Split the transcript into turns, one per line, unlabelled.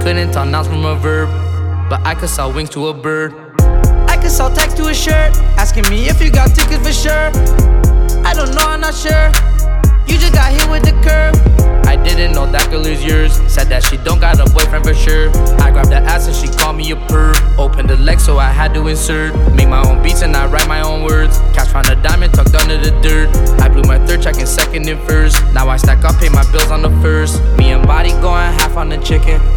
couldn't tell nouns from a verb, but I could sell wings to a bird. I could sell text to a shirt, asking me if you got tickets for sure. I don't know, I'm not sure. You just got hit with the curb. I didn't know that girl is yours. Said that she don't got a boyfriend for sure. I grabbed the ass and she called me a perv. Opened the leg so I had to insert. Make my own beats and I write my own words. Cash found a diamond tucked under the dirt. I blew my third check and second and first. Now I stack up, pay my bills on the first. Me and Body going half on the chicken.